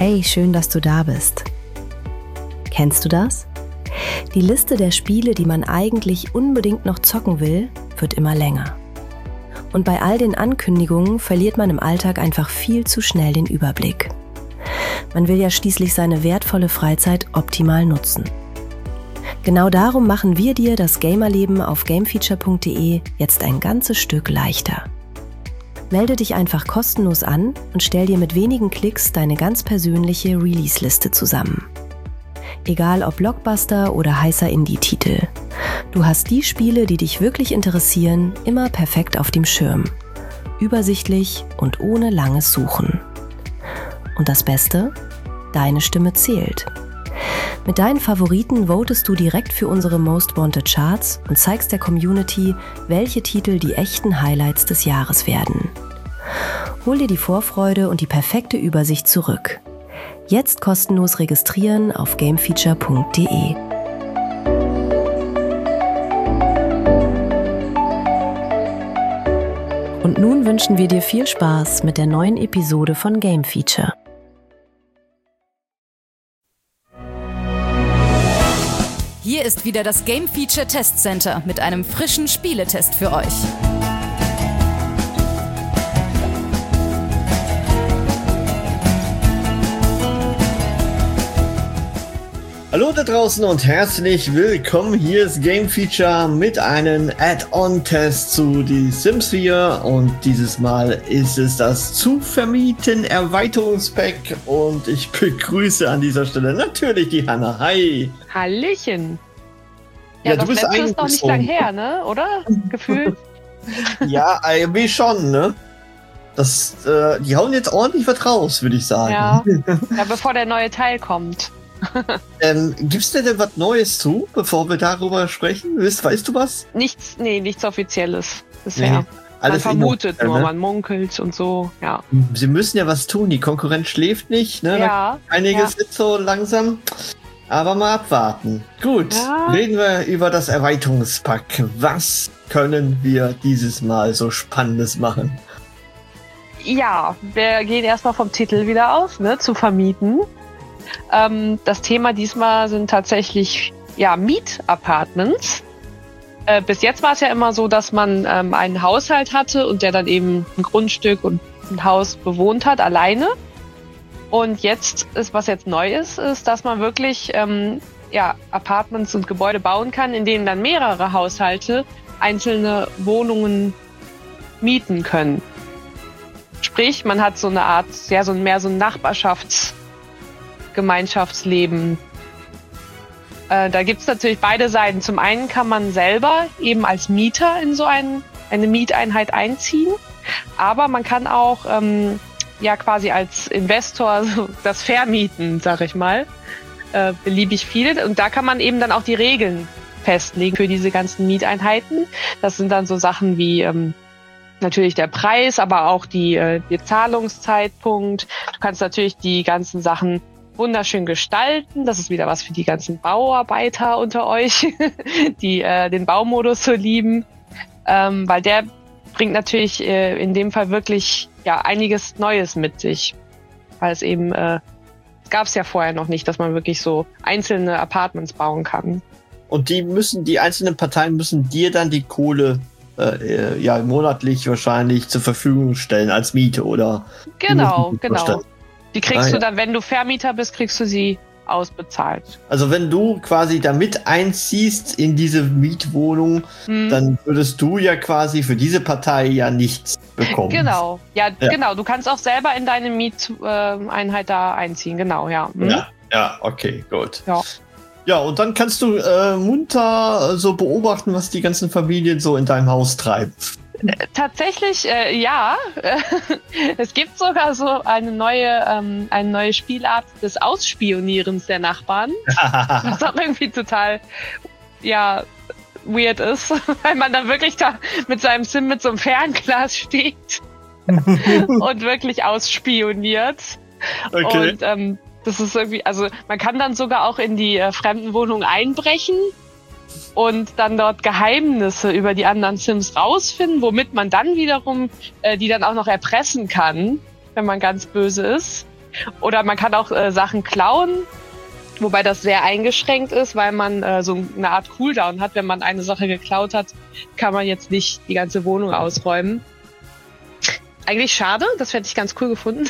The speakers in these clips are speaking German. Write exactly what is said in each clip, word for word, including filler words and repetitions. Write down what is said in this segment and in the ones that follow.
Hey, schön, dass du da bist. Kennst du das? Die Liste der Spiele, die man eigentlich unbedingt noch zocken will, wird immer länger. Und bei all den Ankündigungen verliert man im Alltag einfach viel zu schnell den Überblick. Man will ja schließlich seine wertvolle Freizeit optimal nutzen. Genau darum machen wir dir das Gamerleben auf gamefeature punkt de jetzt ein ganzes Stück leichter. Melde dich einfach kostenlos an und stell dir mit wenigen Klicks deine ganz persönliche Release-Liste zusammen. Egal ob Blockbuster oder heißer Indie-Titel. Du hast die Spiele, die dich wirklich interessieren, immer perfekt auf dem Schirm. Übersichtlich und ohne langes Suchen. Und das Beste? Deine Stimme zählt. Mit deinen Favoriten votest du direkt für unsere Most Wanted Charts und zeigst der Community, welche Titel die echten Highlights des Jahres werden. Hol dir die Vorfreude und die perfekte Übersicht zurück. Jetzt kostenlos registrieren auf gamefeature punkt de. Und nun wünschen wir dir viel Spaß mit der neuen Episode von Game Feature. Hier ist wieder das Game Feature Test Center mit einem frischen Spieletest für euch. Hallo da draußen und herzlich willkommen. Hier ist Game Feature mit einem Add-on-Test zu Die Sims vier und dieses Mal ist es das zu vermieten Erweiterungspack und ich begrüße an dieser Stelle natürlich die Hanna. Hi! Hallöchen! Ja, Ja, das du bist letzte ist noch nicht lang eingezogen. her, ne? Oder? Gefühlt. Ja, irgendwie schon, ne? Das, äh, die hauen jetzt ordentlich was raus, würde ich sagen. Ja. Ja, bevor der neue Teil kommt. Ähm, gibt's dir denn was Neues zu, bevor wir darüber sprechen? Weißt, weißt du was? Nichts, nee, nichts Offizielles bisher. Nee, alles man vermutet inoffiziell, nur, ne? man munkelt und so, ja. Sie müssen ja was tun, die Konkurrenz schläft nicht, ne? Ja, Einiges ja. wird so langsam, aber mal abwarten. Gut, Ja. reden wir über das Erweiterungspack. Was können wir dieses Mal so Spannendes machen? Ja, wir gehen erstmal vom Titel wieder aus, ne? Zu vermieten. Ähm, das Thema diesmal sind tatsächlich ja Miet-Apartments. Äh, bis jetzt war es ja immer so, dass man ähm, einen Haushalt hatte und der dann eben ein Grundstück und ein Haus bewohnt hat, alleine. Und jetzt ist, was jetzt neu ist, ist, dass man wirklich ähm, ja, Apartments und Gebäude bauen kann, in denen dann mehrere Haushalte einzelne Wohnungen mieten können. Sprich, man hat so eine Art, ja, so mehr so ein Nachbarschafts- Gemeinschaftsleben. Äh, da gibt es natürlich beide Seiten. Zum einen kann man selber eben als Mieter in so ein, eine Mieteinheit einziehen, aber man kann auch ähm, ja quasi als Investor so das vermieten, sag ich mal, äh, beliebig viel. Und da kann man eben dann auch die Regeln festlegen für diese ganzen Mieteinheiten. Das sind dann so Sachen wie ähm, natürlich der Preis, aber auch die, äh, der Zahlungszeitpunkt. Du kannst natürlich die ganzen Sachen wunderschön gestalten. Das ist wieder was für die ganzen Bauarbeiter unter euch, die äh, den Baumodus so lieben, ähm, weil der bringt natürlich äh, in dem Fall wirklich ja einiges Neues mit sich, weil es eben äh, gab es ja vorher noch nicht, dass man wirklich so einzelne Apartments bauen kann. Und die müssen, die einzelnen Parteien müssen dir dann die Kohle äh, ja monatlich wahrscheinlich zur Verfügung stellen als Miete, oder? Genau, genau. Die kriegst Ah, du ja. dann, wenn du Vermieter bist, kriegst du sie ausbezahlt. Also wenn du quasi damit einziehst in diese Mietwohnung, Hm. dann würdest du ja quasi für diese Partei ja nichts bekommen. Genau, ja, Ja. genau. Du kannst auch selber in deine Mieteinheit da einziehen, genau, ja. Hm. Ja, ja, okay, gut. Ja. Ja, und dann kannst du äh, munter äh, so beobachten, was die ganzen Familien so in deinem Haus treiben. Äh, Tatsächlich, äh, ja. Es gibt sogar so eine neue, ähm, eine neue Spielart des Ausspionierens der Nachbarn. Was auch irgendwie total, ja, weird ist, weil man dann wirklich da mit seinem Sim mit so einem Fernglas steht und wirklich ausspioniert. Okay. Und ähm, das ist irgendwie, also man kann dann sogar auch in die äh, fremden Wohnungen einbrechen und dann dort Geheimnisse über die anderen Sims rausfinden, womit man dann wiederum äh, die dann auch noch erpressen kann, wenn man ganz böse ist. Oder man kann auch äh, Sachen klauen, wobei das sehr eingeschränkt ist, weil man äh, so eine Art Cooldown hat. Wenn man eine Sache geklaut hat, kann man jetzt nicht die ganze Wohnung ausräumen. Eigentlich schade, das hätte ich ganz cool gefunden.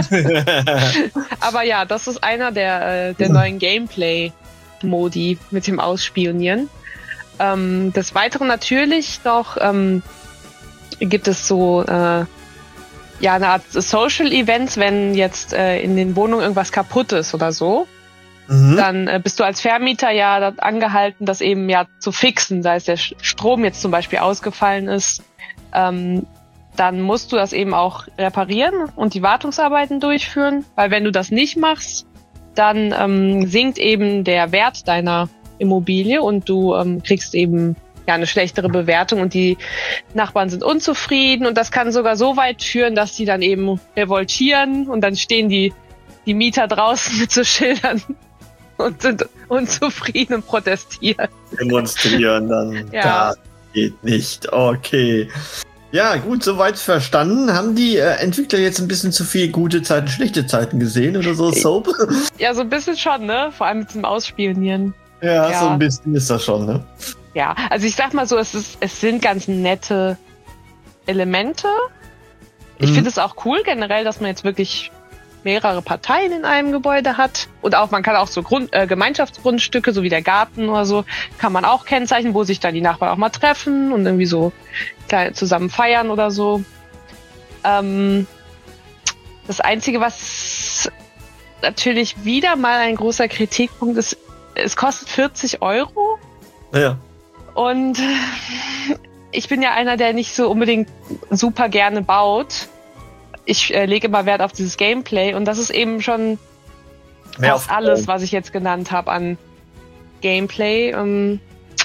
Aber ja, das ist einer der, äh, der neuen Gameplay-Modi mit dem Ausspionieren. Ähm, des Weiteren natürlich noch ähm, gibt es so äh, ja eine Art Social Events, wenn jetzt äh, in den Wohnungen irgendwas kaputt ist oder so. Mhm. Dann äh, bist du als Vermieter ja angehalten, das eben ja zu fixen, sei es der Strom jetzt zum Beispiel ausgefallen ist. Ähm, dann musst du das eben auch reparieren und die Wartungsarbeiten durchführen, weil wenn du das nicht machst, dann ähm, sinkt eben der Wert deiner Immobilie und du ähm, kriegst eben ja eine schlechtere Bewertung und die Nachbarn sind unzufrieden und das kann sogar so weit führen, dass die dann eben revoltieren und dann stehen die, die Mieter draußen mit so Schildern und sind unzufrieden und protestieren. Demonstrieren dann. Ja. Das geht nicht. Okay. Ja, gut, soweit verstanden. Haben die äh, Entwickler jetzt ein bisschen zu viel gute Zeiten, schlechte Zeiten gesehen oder so, Soap? Ja, so ein bisschen schon, ne? Vor allem mit dem Ausspionieren. Ja, Ja. so ein bisschen ist das schon, ne? Ja, also ich sag mal so, es ist, es sind ganz nette Elemente. Ich Mhm. finde es auch cool generell, dass man jetzt wirklich mehrere Parteien in einem Gebäude hat. Und auch, man kann auch so Grund, äh, Gemeinschaftsgrundstücke, so wie der Garten oder so, kann man auch kennzeichnen, wo sich dann die Nachbarn auch mal treffen und irgendwie so klein, zusammen feiern oder so. Ähm, das Einzige, was natürlich wieder mal ein großer Kritikpunkt ist, es kostet vierzig Euro. Ja. Und ich bin ja einer, der nicht so unbedingt super gerne baut. Ich äh, lege immer Wert auf dieses Gameplay und das ist eben schon Mehr fast auf- alles, was ich jetzt genannt habe an Gameplay. Ähm,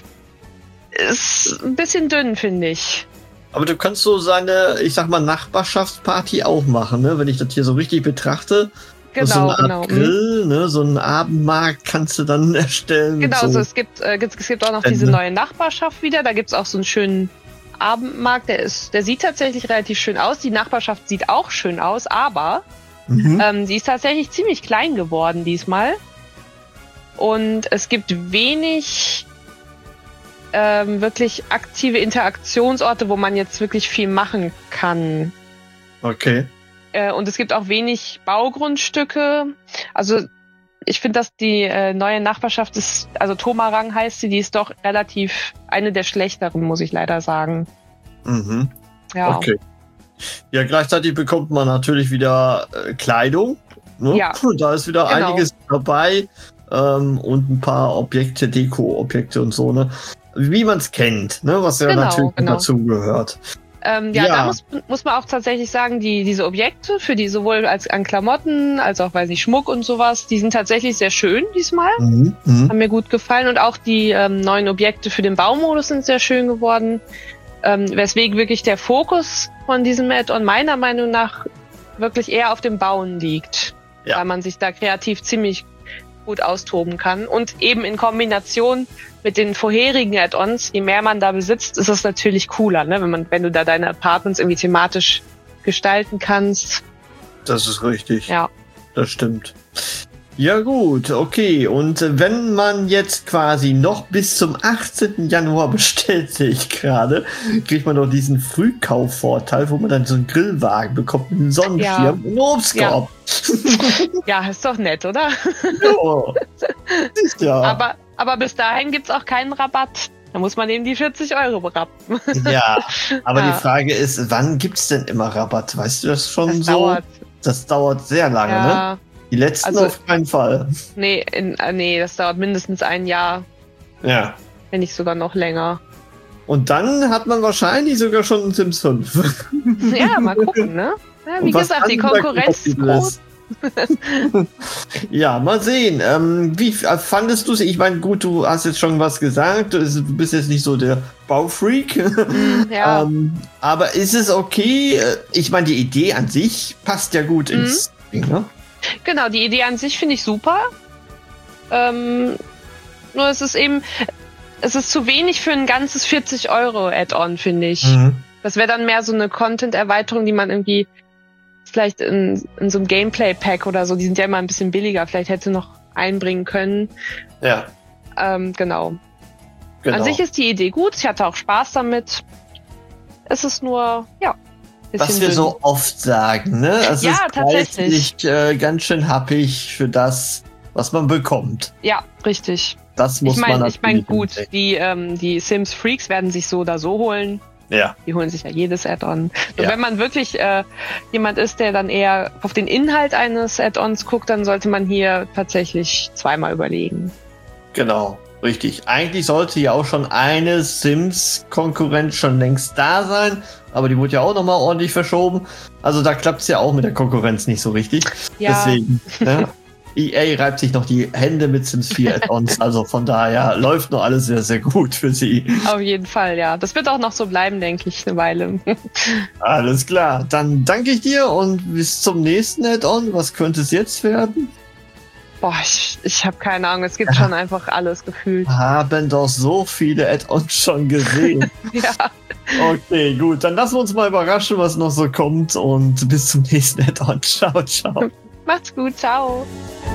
ist ein bisschen dünn, finde ich. Aber du kannst so seine, ich sag mal, Nachbarschaftsparty auch machen, ne? Wenn ich das hier so richtig betrachte. so Genau, eine Art genau. Mhm. Grill, ne? So einen Abendmarkt kannst du dann erstellen. mit Genau, so. so, es gibt äh, gibt- es gibt auch noch Stände. diese neue Nachbarschaft wieder. Da gibt's auch so einen schönen Abendmarkt. Der ist, der sieht tatsächlich relativ schön aus. Die Nachbarschaft sieht auch schön aus, aber Mhm. Ähm, sie ist tatsächlich ziemlich klein geworden diesmal. Und es gibt wenig ähm, wirklich aktive Interaktionsorte, wo man jetzt wirklich viel machen kann. Okay. Äh, und es gibt auch wenig Baugrundstücke. Also ich finde, dass die äh, neue Nachbarschaft ist, also Tomarang heißt sie, die ist doch relativ eine der schlechteren, muss ich leider sagen. Mhm. Ja. Okay. Ja, gleichzeitig bekommt man natürlich wieder äh, Kleidung. Ne? Ja. Da ist wieder Genau. einiges dabei. Ähm, und ein paar Objekte, Deko-Objekte und so, ne? Wie man es kennt, ne? Was ja Genau, natürlich genau. dazu gehört. Ähm, ja, Ja. da muss, muss man auch tatsächlich sagen, die, diese Objekte, für die sowohl als an Klamotten, als auch, weiß nicht, Schmuck und sowas, die sind tatsächlich sehr schön diesmal. Mhm. Mhm. Haben mir gut gefallen. Und auch die ähm, neuen Objekte für den Baumodus sind sehr schön geworden. Ähm, weswegen wirklich der Fokus von diesem Add-on meiner Meinung nach wirklich eher auf dem Bauen liegt. Ja. Weil man sich da kreativ ziemlich gut austoben kann. Und eben in Kombination mit den vorherigen Add-ons, je mehr man da besitzt, ist es natürlich cooler, ne? Wenn man, wenn du da deine Apartments irgendwie thematisch gestalten kannst. Das ist richtig. Ja. Das stimmt. Ja gut, okay. Und äh, wenn man jetzt quasi noch bis zum achtzehnten Januar bestellt, sehe ich gerade, kriegt man doch diesen Frühkaufvorteil, wo man dann so einen Grillwagen bekommt mit einem Sonnenschirm Ja. und einen Obstkorb. Ja, ist doch nett, oder? Ja. Ist ja. Aber, aber bis dahin gibt's auch keinen Rabatt. Da muss man eben die vierzig Euro berappen. ja, aber Ja. die Frage ist, wann gibt's denn immer Rabatt? Weißt du das schon Das so? dauert. Das dauert sehr lange, ne? Ja, Die letzten Also- auf keinen Fall. nee, in, äh, nee, das dauert mindestens ein Jahr, Ja. wenn nicht sogar noch länger. Und dann hat man wahrscheinlich sogar schon einen Sims fünf. Ja, mal gucken, ne? Ja, wie Und was gesagt, die dann da Konkurrenz ist kompatibel groß. ist. Ja, mal sehen. Ähm, wie f- fandest du es? Ich meine, gut, du hast jetzt schon was gesagt. Du du bist jetzt nicht so der Baufreak. Mm, ja. ähm, aber ist es okay? Äh, Ich meine, die Idee an sich passt ja gut Mhm. ins Ding, ne? Genau, die Idee an sich finde ich super. Ähm, nur es ist eben, es ist zu wenig für ein ganzes vierzig Euro Add-on, finde ich. Mhm. Das wäre dann mehr so eine Content-Erweiterung, die man irgendwie vielleicht in, in so einem Gameplay-Pack oder so, die sind ja immer ein bisschen billiger, vielleicht hätte noch einbringen können. Ja. Ähm, genau. genau. An sich ist die Idee gut, ich hatte auch Spaß damit. Es ist nur, ja. Was wir dünn. so oft sagen, ne? Es Ja, ist tatsächlich. preislich, äh, ganz schön happig für das, was man bekommt. Ja, richtig. Das muss Ich man meine, natürlich ich meine, gut, bedenken. die, ähm, die Sims-Freaks werden sich so oder so holen. Ja. Die holen sich ja jedes Add-on. Und Ja. wenn man wirklich äh, jemand ist, der dann eher auf den Inhalt eines Add-ons guckt, dann sollte man hier tatsächlich zweimal überlegen. Genau, richtig. Eigentlich sollte ja auch schon eine Sims-Konkurrenz schon längst da sein, aber die wurde ja auch nochmal ordentlich verschoben. Also da klappt es ja auch mit der Konkurrenz nicht so richtig. Ja. Deswegen, ne? E A reibt sich noch die Hände mit Sims vier Add-ons, also von daher läuft noch alles sehr, sehr gut für sie. Auf jeden Fall, ja. Das wird auch noch so bleiben, denke ich, eine Weile. Alles klar, dann danke ich dir und bis zum nächsten Add-on. Was könnte es jetzt werden? Boah, ich, ich habe keine Ahnung. Es gibt schon einfach alles gefühlt. Haben doch so viele Add-ons schon gesehen. Ja. Okay, gut, dann lassen wir uns mal überraschen, was noch so kommt und bis zum nächsten Add-on. Ciao, ciao. Macht's gut, ciao.